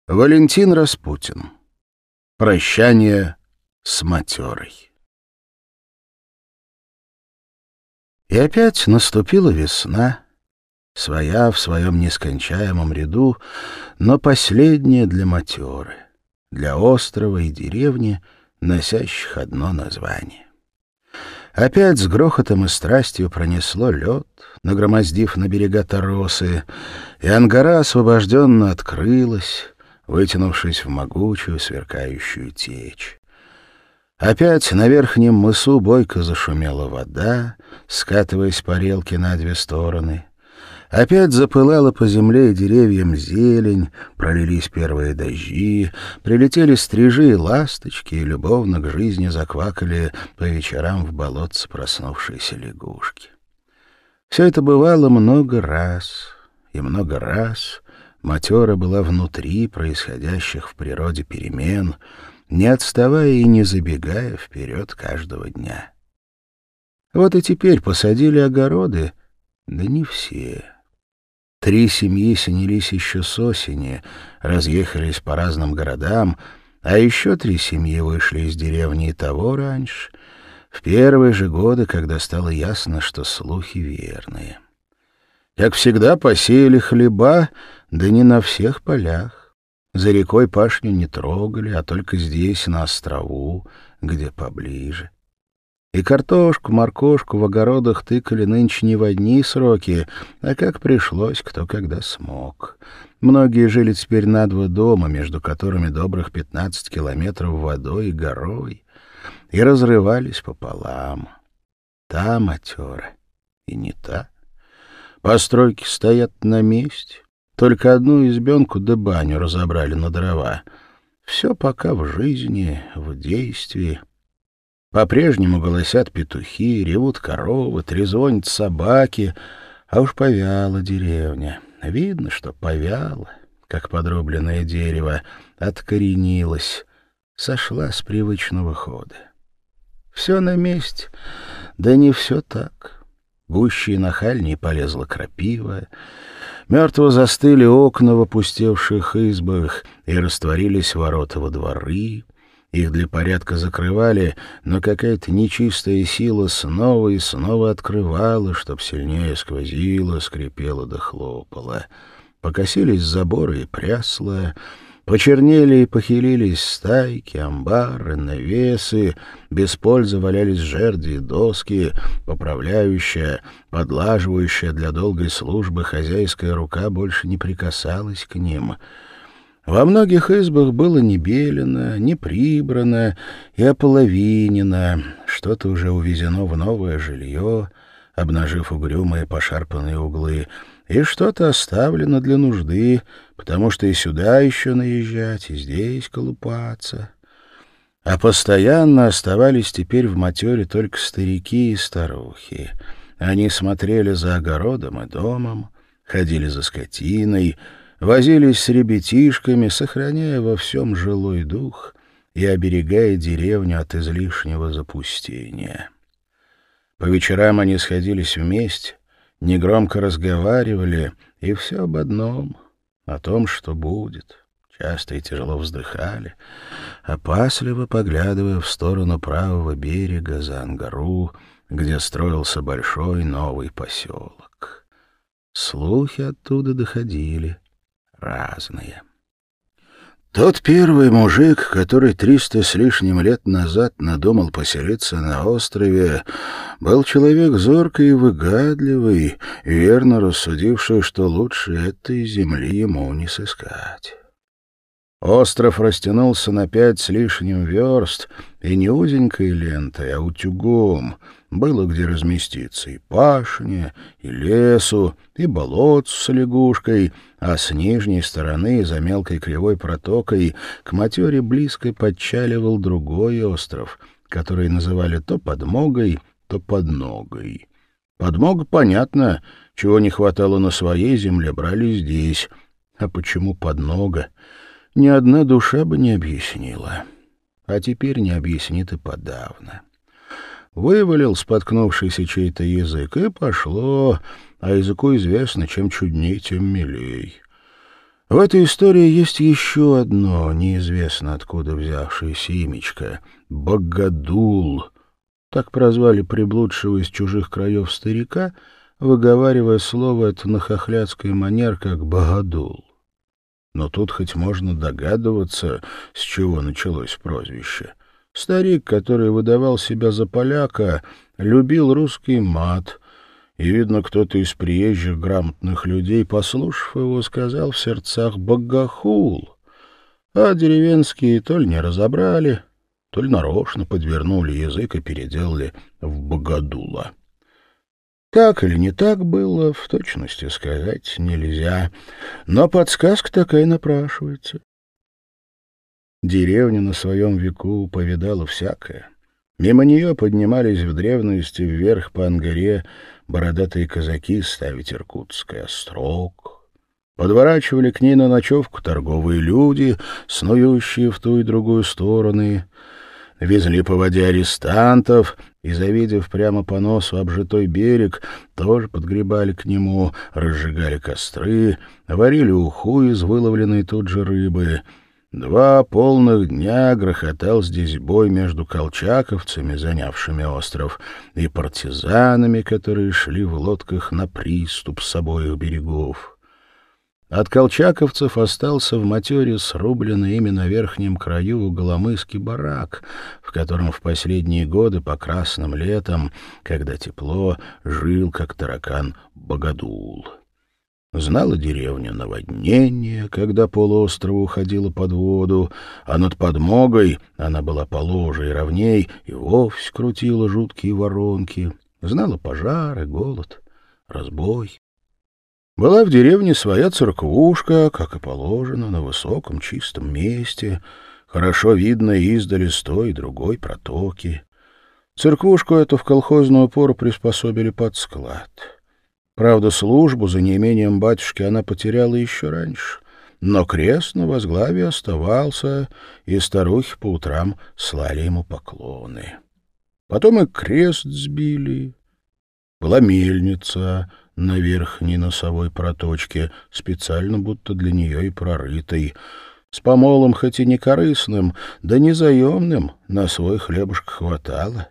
Валентин Распутин. Прощание с матерой. И опять наступила весна, своя в своем нескончаемом ряду, но последняя для матеры, для острова и деревни, носящих одно название. Опять с грохотом и страстью пронесло лед, нагромоздив на берега торосы, и ангара освобожденно открылась, вытянувшись в могучую сверкающую течь. Опять на верхнем мысу бойко зашумела вода, скатываясь по релке на две стороны. Опять запылала по земле и деревьям зелень, пролились первые дожди, прилетели стрижи и ласточки, и любовно к жизни заквакали по вечерам в болотце проснувшиеся лягушки. Все это бывало много раз, и много раз матера была внутри происходящих в природе перемен, не отставая и не забегая вперед каждого дня. Вот и теперь посадили огороды, да не все. 3 семьи снялись еще с осени, разъехались по разным городам, а еще 3 семьи вышли из деревни и того раньше, в первые же годы, когда стало ясно, что слухи верные. Как всегда, посеяли хлеба, да не на всех полях. За рекой пашню не трогали, а только здесь, на острову, где поближе. И картошку, моркошку в огородах тыкали нынче не в одни сроки, а как пришлось, кто когда смог. Многие жили теперь на 2 дома, между которыми добрых 15 километров водой и горой, и разрывались пополам. Та матера и не та. Постройки стоят на месте. Только одну избенку да баню разобрали на дрова. Все пока в жизни, в действии. По-прежнему голосят петухи, ревут коровы, трезвонят собаки, а уж повяла деревня. Видно, что повяла, как подрубленное дерево, откоренилась, сошла с привычного хода. Все на месте, да не все так. Гуще и нахальней полезла крапива, мертво застыли окна в опустевших избах и растворились ворота во дворы. Их для порядка закрывали, но какая-то нечистая сила снова и снова открывала, чтоб сильнее сквозила, скрипела да хлопала. Покосились заборы и прясла, почернели и похилились стайки, амбары, навесы, без пользы валялись жерди и доски, поправляющая, подлаживающая для долгой службы хозяйская рука больше не прикасалась к ним. Во многих избах было не белено, не прибрано и ополовинено, что-то уже увезено в новое жилье, обнажив угрюмые пошарпанные углы, и что-то оставлено для нужды, потому что и сюда еще наезжать, и здесь колупаться. А постоянно оставались теперь в матере только старики и старухи. Они смотрели за огородом и домом, ходили за скотиной, возились с ребятишками, сохраняя во всем жилой дух и оберегая деревню от излишнего запустения. По вечерам они сходились вместе, негромко разговаривали, и все об одном, о том, что будет. Часто и тяжело вздыхали, опасливо поглядывая в сторону правого берега за ангару, где строился большой новый поселок. Слухи оттуда доходили разные. Тот первый мужик, который 300 с лишним лет назад надумал поселиться на острове, был человек зоркий и выгадливый, верно рассудивший, что лучше этой земли ему не сыскать. Остров растянулся на 5 с лишним верст, и не узенькой лентой, а утюгом. Было где разместиться и пашне, и лесу, и болот с лягушкой, а с нижней стороны, за мелкой кривой протокой, к матере близко подчаливал другой остров, который называли то подмогой, то подногой. Подмога, понятно, чего не хватало на своей земле, брали здесь. А почему поднога? Ни одна душа бы не объяснила. А теперь не объяснит и подавно. Вывалил споткнувшийся чей-то язык, и пошло, а языку известно, чем чудней, тем милей. В этой истории есть еще одно, неизвестно откуда взявшееся имечко — Богодул. Так прозвали приблудшего из чужих краев старика, выговаривая слово это на хохлядской манер, как «богодул». Но тут хоть можно догадываться, с чего началось прозвище. Старик, который выдавал себя за поляка, любил русский мат, и, видно, кто-то из приезжих грамотных людей, послушав его, сказал в сердцах «богохул», а деревенские то ли не разобрали, то ли нарочно подвернули язык и переделали в «богодула». Так или не так было, в точности сказать нельзя, но подсказка такая напрашивается. Деревня на своем веку повидала всякое. Мимо нее поднимались в древности вверх по Ангаре бородатые казаки ставить иркутский острог. Подворачивали к ней на ночевку торговые люди, снующие в ту и другую стороны. Везли по воде арестантов и, завидев прямо по носу обжитой берег, тоже подгребали к нему, разжигали костры, варили уху из выловленной тут же рыбы. 2 полных дня грохотал здесь бой между колчаковцами, занявшими остров, и партизанами, которые шли в лодках на приступ с обоих берегов. От колчаковцев остался в матере срубленный ими на верхнем краю голомысский барак, в котором в последние годы по красным летам, когда тепло, жил, как таракан, Богодул. Знала деревня наводнение, когда полуострова уходило под воду, а над подмогой, она была положе и ровней, и вовсе крутила жуткие воронки. Знала пожары, голод, разбой. Была в деревне своя церквушка, как и положено, на высоком чистом месте, хорошо видно издали с той и другой протоки. Церквушку эту в колхозную пору приспособили под склад. Правда, службу за неимением батюшки она потеряла еще раньше, но крест на возглаве оставался, и старухи по утрам слали ему поклоны. Потом и крест сбили. Была мельница на верхней носовой проточке, специально будто для нее и прорытой, с помолом хоть и не корыстным, да не заемным, на свой хлебушек хватало.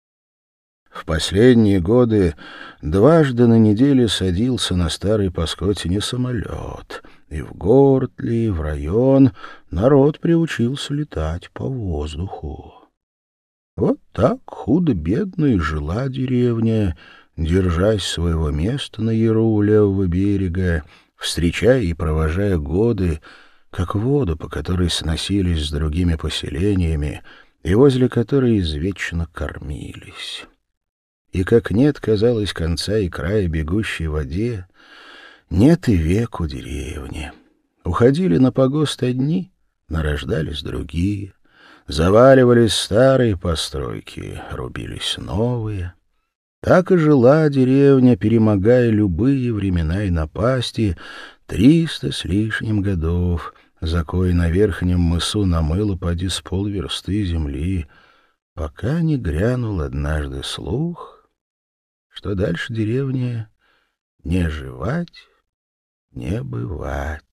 В последние годы 2 на неделю садился на старой Паскотине самолет, и в город ли, в район народ приучился летать по воздуху. Вот так худо-бедно и жила деревня, держась своего места на яру у левого берега, встречая и провожая годы, как воду, по которой сносились с другими поселениями и возле которой извечно кормились. И как нет, казалось, конца и края бегущей воде, нет и веку деревни. Уходили на погост одни, нарождались другие, заваливались старые постройки, рубились новые. Так и жила деревня, перемогая любые времена и напасти, 300 с лишним годов, за кой на верхнем мысу намыло поди с полверсты земли, пока не грянул однажды слух, что дальше деревне не жевать, не бывать.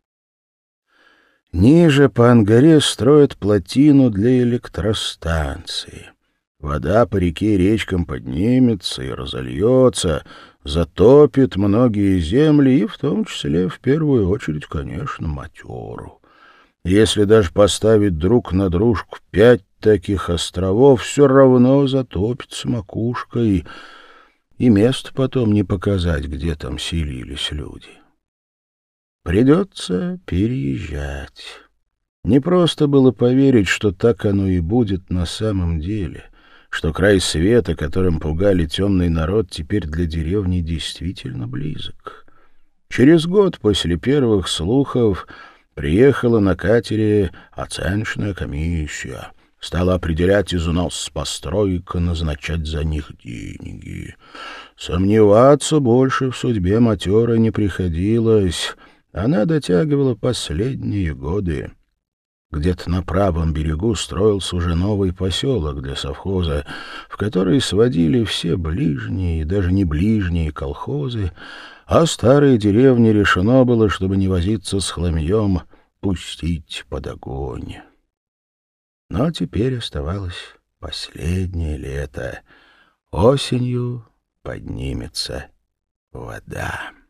Ниже по Ангаре строят плотину для электростанции. Вода по реке и речкам поднимется и разольется, затопит многие земли, и в том числе, в первую очередь, конечно, матеру. Если даже поставить друг на дружку 5 таких островов, все равно затопится макушкой, и место потом не показать, где там селились люди. Придется переезжать. Не просто было поверить, что так оно и будет на самом деле, что край света, которым пугали темный народ, теперь для деревни действительно близок. Через год после первых слухов приехала на катере оценочная комиссия, стала определять износ построек и назначать за них деньги. Сомневаться больше в судьбе матеры не приходилось. Она дотягивала последние годы. Где-то на правом берегу строился уже новый поселок для совхоза, в который сводили все ближние и даже не ближние колхозы, а старые деревни решено было, чтобы не возиться с хламьем, пустить под огонь. Но теперь оставалось последнее лето. Осенью поднимется вода.